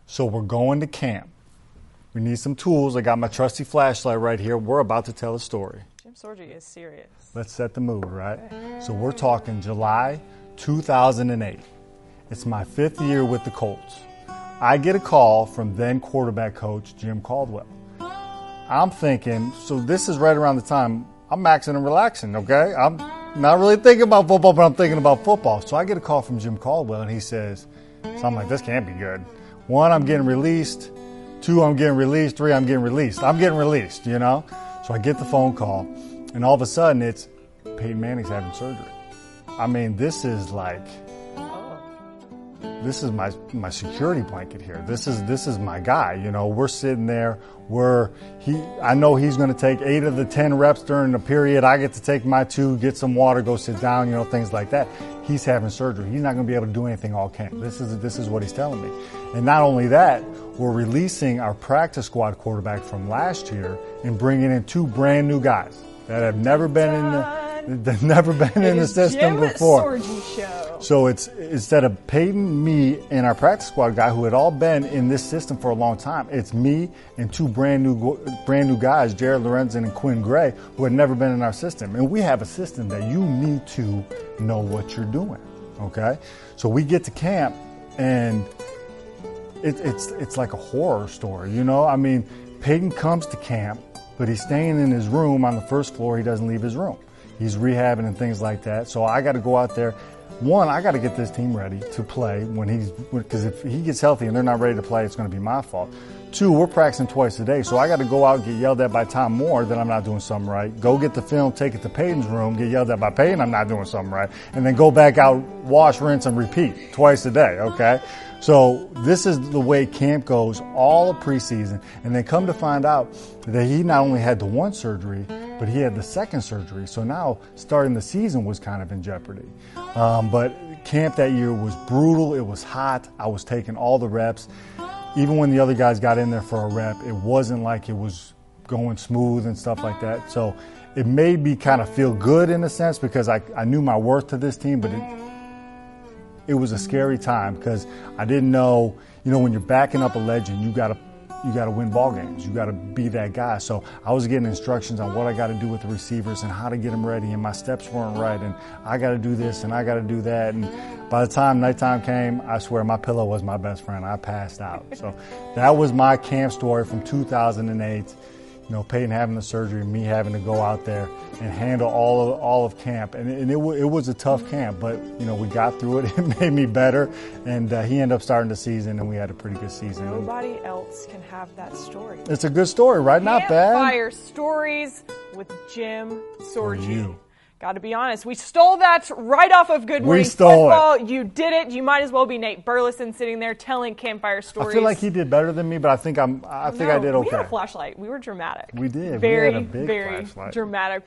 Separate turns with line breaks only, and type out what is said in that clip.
So we're going to camp. We need some tools. I got my trusty flashlight right here. We're about to tell a story.
Jim Sorgi is serious.
Let's set the mood, right? Okay. So we're talking July 2008. It's my 5th year with the Colts. I get a call from then quarterback coach Jim Caldwell. I'm thinking, so this is right around the time I'm maxing and relaxing, okay? I'm not really thinking about football, but I'm thinking about football. So I get a call from Jim Caldwell, and he says, so I'm like, this can't be good. 1, I'm getting released. 2, I'm getting released. 3, I'm getting released. I'm getting released, you know? So I get the phone call, and all of a sudden it's Peyton Manning's having surgery. I mean, this is like, this is my security blanket here. This is my guy. You know, we're sitting there. I know he's going to take 8 of the 10 reps during the period. I get to take my 2, get some water, go sit down. You know, things like that. He's having surgery. He's not going to be able to do anything all camp. This is what he's telling me. And not only that, we're releasing our practice squad quarterback from last year and bringing in 2 brand new guys that have never been in the system before.
Sorgi show.
So it's instead of Peyton, me, and our practice squad guy who had all been in this system for a long time, it's me and 2 brand new guys, Jared Lorenzen and Quinn Gray, who had never been in our system. And we have a system that you need to know what you're doing. Okay, so we get to camp and it's like a horror story. You know, I mean, Peyton comes to camp, but he's staying in his room on the first floor. He doesn't leave his room. He's rehabbing and things like that. So I got to go out there. 1, I got to get this team ready to play because if he gets healthy and they're not ready to play, it's going to be my fault. 2, we're practicing twice a day. So I got to go out and get yelled at by Tom Moore that I'm not doing something right. Go get the film, take it to Peyton's room, get yelled at by Peyton, I'm not doing something right. And then go back out, wash, rinse, and repeat twice a day, okay? So this is the way camp goes all of preseason. And then come to find out that he not only had the 1 surgery, but he had the 2nd surgery. So now starting the season was kind of in jeopardy. But camp that year was brutal. It was hot. I was taking all the reps. Even when the other guys got in there for a rep, it wasn't like it was going smooth and stuff like that. So it made me kind of feel good in a sense because I knew my worth to this team, but it was a scary time because I didn't know, you know, when you're backing up a legend, you gotta win ball games. You gotta be that guy. So I was getting instructions on what I got to do with the receivers and how to get them ready, and my steps weren't right, and I got to do this and I got to do that. And by the time nighttime came, I swear my pillow was my best friend. I passed out. So that was my camp story from 2008. You know, Peyton having the surgery, me having to go out there and handle all of camp. And it was a tough camp, but, you know, we got through it. It made me better. And he ended up starting the season, and we had a pretty good season.
Nobody else can have that story.
It's a good story, right? Not bad.
Campfire Stories with Jim Sorgi. Got to be honest, we stole that right off of Good Morning Football. You did it. You might as well be Nate Burleson sitting there telling campfire stories.
I feel like he did better than me, but I think I did okay.
We had a flashlight. We were dramatic.
We did.
Very,
we had a big
very
flashlight.
Dramatic.